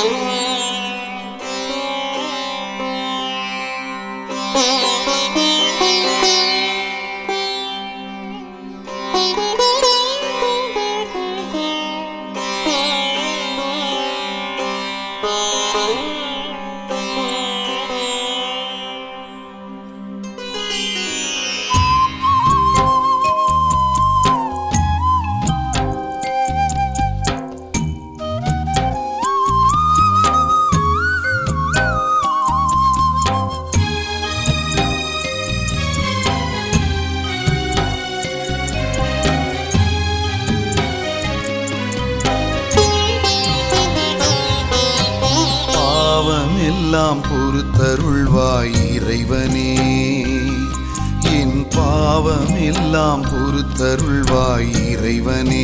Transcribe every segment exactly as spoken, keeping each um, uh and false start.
எல்லாம் பொறுத்தருள்வாய் இறைவனே, என் பாவம் எல்லாம் பொறுத்தருள்வாய் இறைவனே.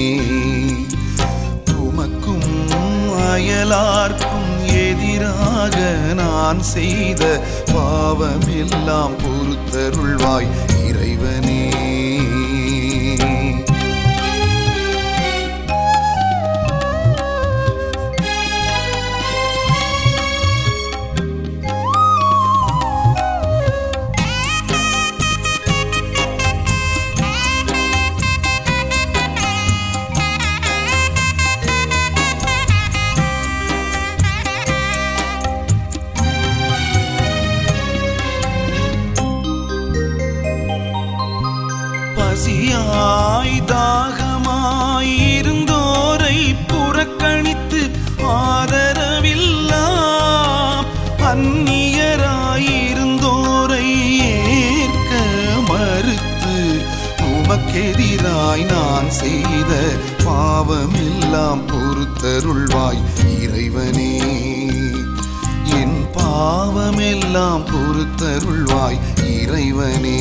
உமக்கும் அயலார்க்கும் எதிராக நான் செய்த பாவம் எல்லாம் பொறுத்தருள்வாய் இறைவனே. பசியாய் தாகமாய் இருந்தோரை புறக்கணித்து ஆதரவில்லா அந்நியராயிருந்தோரை ஏற்க மறுத்து உமக்கெதிராய் நான் செய்த பாவமெல்லாம் பொறுத்தருள்வாய் இறைவனே. என் பாவமெல்லாம் பொறுத்தருள்வாய் இறைவனே.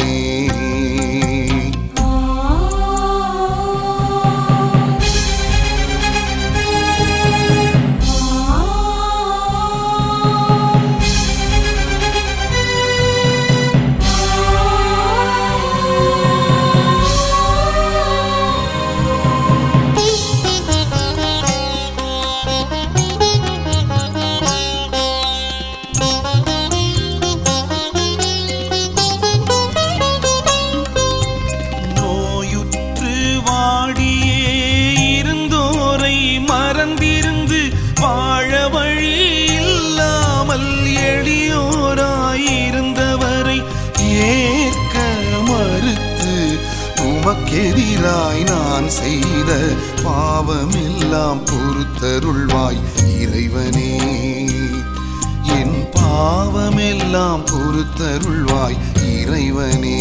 மறந்திருந்து வாழ வழி இல்லாமல் எளியோராயிருந்தவரை ஏற்க மறுத்து உமக்கெதிராய் நான் செய்த பாவமெல்லாம் பொறுத்தருள்வாய் இறைவனே. என் பாவமெல்லாம் பொறுத்தருள்வாய் இறைவனே.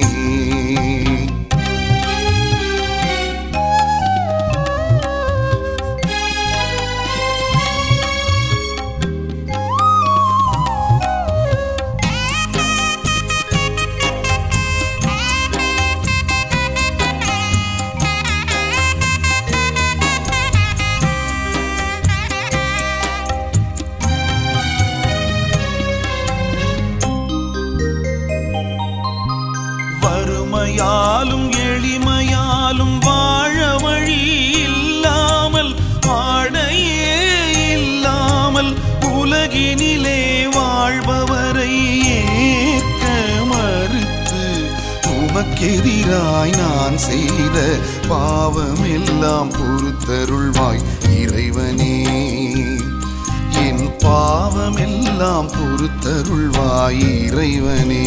வறுமையாலும் எளிமையாலும் வாழ வழி இல்லாமல் ஆடையே இல்லாமல் உலகினிலே வாழ்பவரை ஏற்க மறுத்து உமக்கெதிராய் நான் செய்த பாவமெல்லாம் பொறுத்தருள்வாய் இறைவனே. என் பாவமெல்லாம் பொறுத்தருள்வாய் இறைவனே.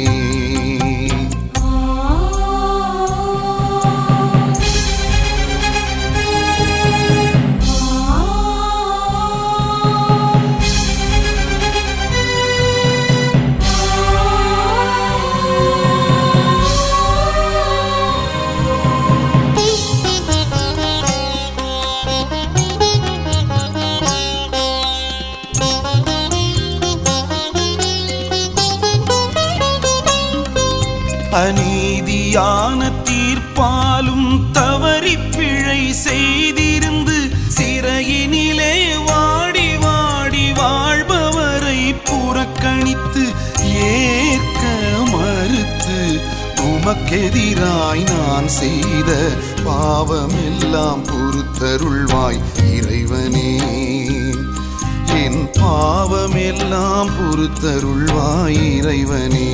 அநீதியான தீர்ப்பாலும் தவறி பிழை செய்திருந்து சிறையினிலே வாடி வாடி வாழ்பவரை புறக்கணித்து ஏற்க மறுத்து உமக்கெதிராய் நான் செய்த பாவமெல்லாம் பொறுத்தருள்வாய் இறைவனே. என் பாவமெல்லாம் பொறுத்தருள்வாய் இறைவனே.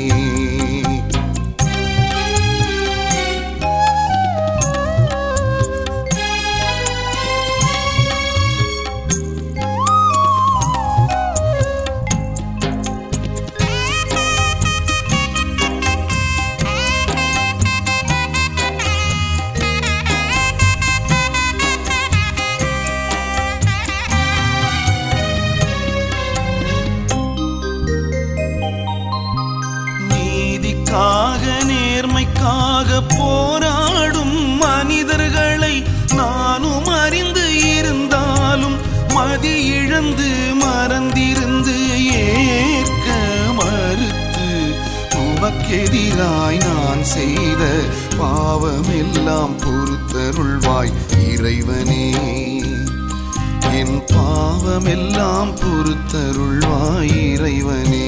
நீதிக்காக நேர்மைக்காக போராடும் மனிதர்களை நானும் அறிந்து இருந்தாலும் மதி இழந்து மறந்திருந்து ஏற்க மறுத்து உமக்கெதிராய் நான் செய்த பாவமெல்லாம் பொறுத்தருள்வாய் இறைவனே. என் பாவமெல்லாம் பொறுத்தருள்வாய் இறைவனே.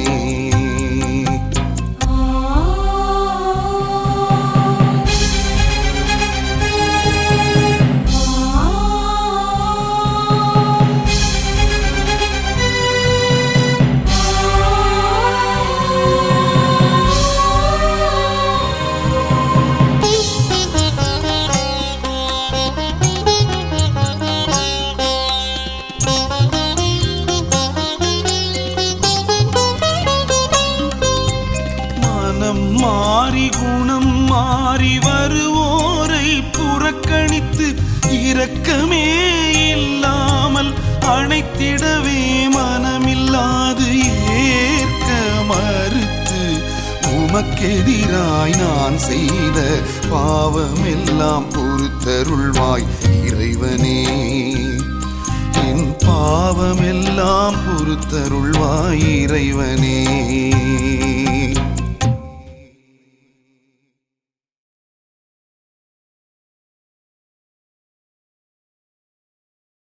மாறி குணம் மாறி வருவோரை புறக்கணித்து இரக்கமே இல்லாமல் அணைத்திடவே மனமில்லாது ஏற்க மறுத்து உமக்கெதிராய் நான் செய்த பாவமெல்லாம் பொறுத்தருள்வாய் இறைவனே. என் பாவமெல்லாம் பொறுத்தருள்வாய் இறைவனே.